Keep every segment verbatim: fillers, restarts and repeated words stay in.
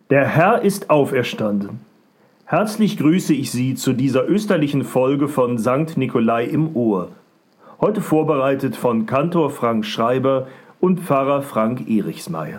Der Herr ist auferstanden. Herzlich grüße ich Sie zu dieser österlichen Folge von Sankt Nikolai im Ohr. Heute vorbereitet von Kantor Frank Schreiber und Pfarrer Frank Erichsmeier.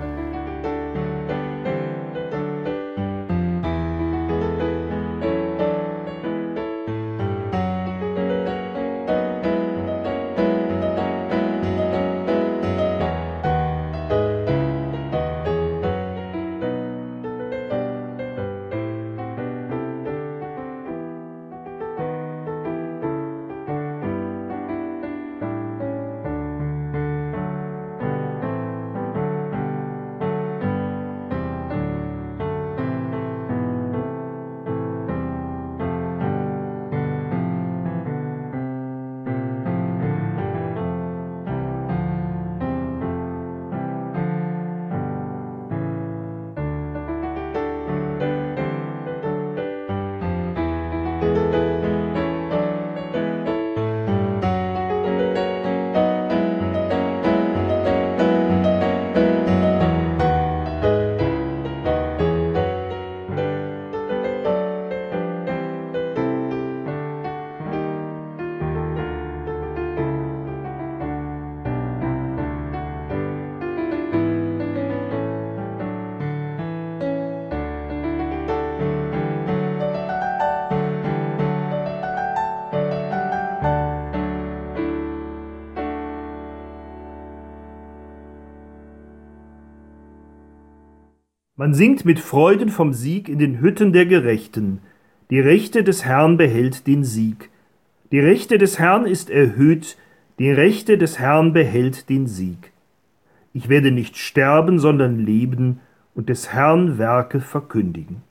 Man singt mit Freuden vom Sieg in den Hütten der Gerechten. Die Rechte des Herrn behält den Sieg. Die Rechte des Herrn ist erhöht, die Rechte des Herrn behält den Sieg. Ich werde nicht sterben, sondern leben und des Herrn Werke verkündigen.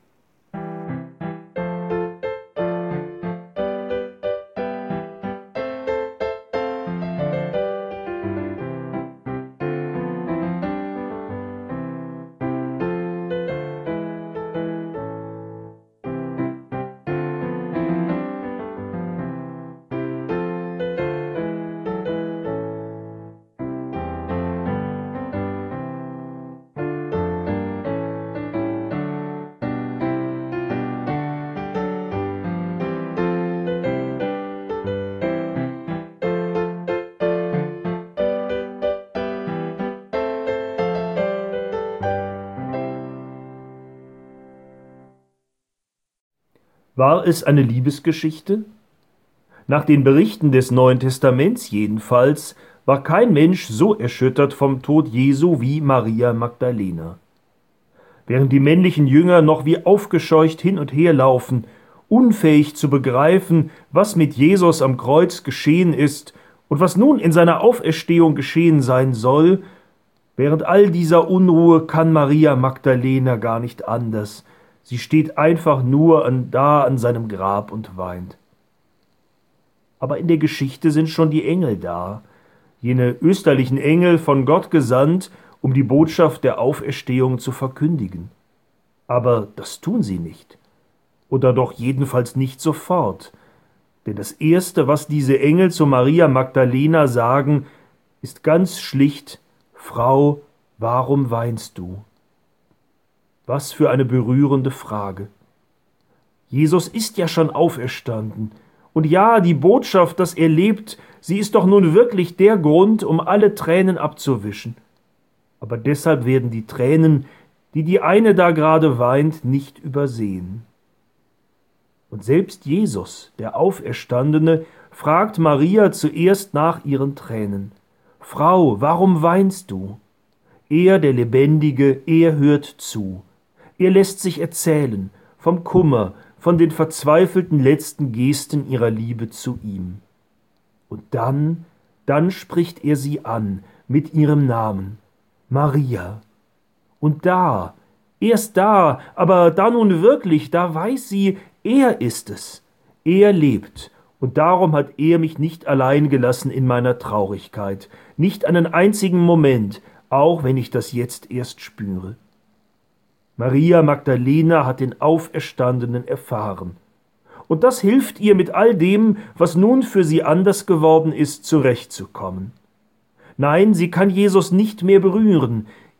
War es eine Liebesgeschichte? Nach den Berichten des Neuen Testaments jedenfalls war kein Mensch so erschüttert vom Tod Jesu wie Maria Magdalena. Während die männlichen Jünger noch wie aufgescheucht hin und her laufen, unfähig zu begreifen, was mit Jesus am Kreuz geschehen ist und was nun in seiner Auferstehung geschehen sein soll, während all dieser Unruhe kann Maria Magdalena gar nicht anders. Sie steht einfach nur an, da an seinem Grab und weint. Aber in der Geschichte sind schon die Engel da, jene österlichen Engel von Gott gesandt, um die Botschaft der Auferstehung zu verkündigen. Aber das tun sie nicht. Oder doch jedenfalls nicht sofort. Denn das Erste, was diese Engel zu Maria Magdalena sagen, ist ganz schlicht: Frau, warum weinst du? Was für eine berührende Frage. Jesus ist ja schon auferstanden. Und ja, die Botschaft, dass er lebt, sie ist doch nun wirklich der Grund, um alle Tränen abzuwischen. Aber deshalb werden die Tränen, die die eine da gerade weint, nicht übersehen. Und selbst Jesus, der Auferstandene, fragt Maria zuerst nach ihren Tränen. Frau, warum weinst du? Er, der Lebendige, er hört zu. Er lässt sich erzählen vom Kummer, von den verzweifelten letzten Gesten ihrer Liebe zu ihm. Und dann, dann spricht er sie an mit ihrem Namen, Maria. Und da, erst da, aber da nun wirklich, da weiß sie, er ist es. Er lebt, und darum hat er mich nicht allein gelassen in meiner Traurigkeit, nicht einen einzigen Moment, auch wenn ich das jetzt erst spüre. Maria Magdalena hat den Auferstandenen erfahren. Und das hilft ihr mit all dem, was nun für sie anders geworden ist, zurechtzukommen. Nein, sie kann Jesus nicht mehr berühren,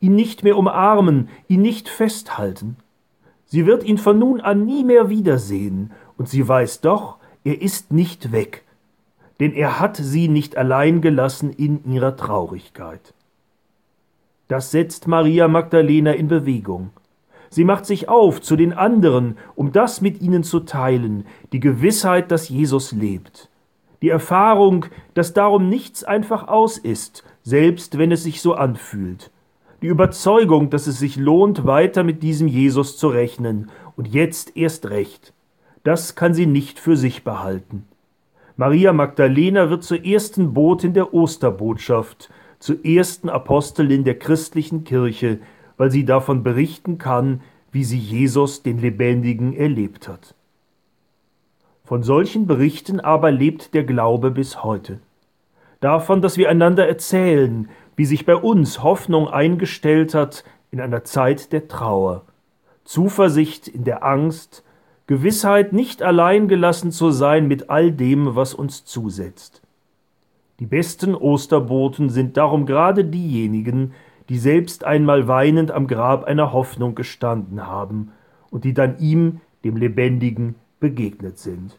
ihn nicht mehr umarmen, ihn nicht festhalten. Sie wird ihn von nun an nie mehr wiedersehen, und sie weiß doch, er ist nicht weg, denn er hat sie nicht allein gelassen in ihrer Traurigkeit. Das setzt Maria Magdalena in Bewegung. Sie macht sich auf zu den anderen, um das mit ihnen zu teilen, die Gewissheit, dass Jesus lebt. Die Erfahrung, dass darum nichts einfach aus ist, selbst wenn es sich so anfühlt. Die Überzeugung, dass es sich lohnt, weiter mit diesem Jesus zu rechnen, und jetzt erst recht. Das kann sie nicht für sich behalten. Maria Magdalena wird zur ersten Botin der Osterbotschaft, zur ersten Apostelin der christlichen Kirche, weil sie davon berichten kann, wie sie Jesus, den Lebendigen, erlebt hat. Von solchen Berichten aber lebt der Glaube bis heute. Davon, dass wir einander erzählen, wie sich bei uns Hoffnung eingestellt hat in einer Zeit der Trauer, Zuversicht in der Angst, Gewissheit, nicht allein gelassen zu sein mit all dem, was uns zusetzt. Die besten Osterboten sind darum gerade diejenigen, die selbst einmal weinend am Grab einer Hoffnung gestanden haben und die dann ihm, dem Lebendigen, begegnet sind.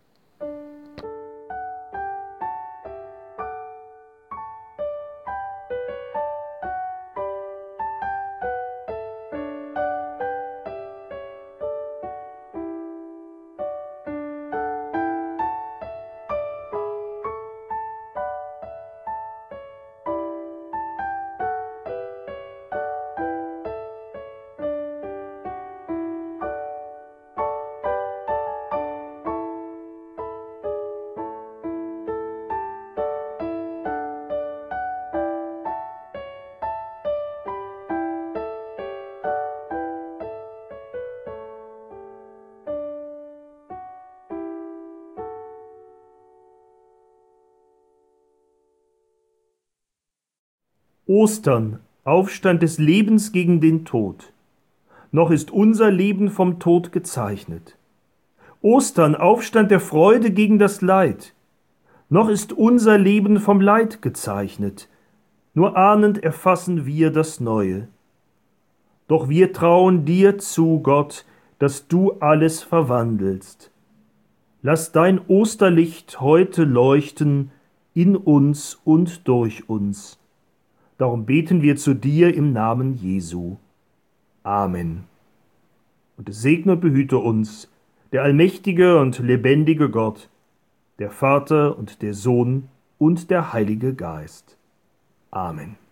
Ostern, Aufstand des Lebens gegen den Tod. Noch ist unser Leben vom Tod gezeichnet. Ostern, Aufstand der Freude gegen das Leid. Noch ist unser Leben vom Leid gezeichnet. Nur ahnend erfassen wir das Neue. Doch wir trauen dir zu, Gott, dass du alles verwandelst. Lass dein Osterlicht heute leuchten in uns und durch uns. Darum beten wir zu dir im Namen Jesu. Amen. Und es segne und behüte uns der allmächtige und lebendige Gott, der Vater und der Sohn und der Heilige Geist. Amen.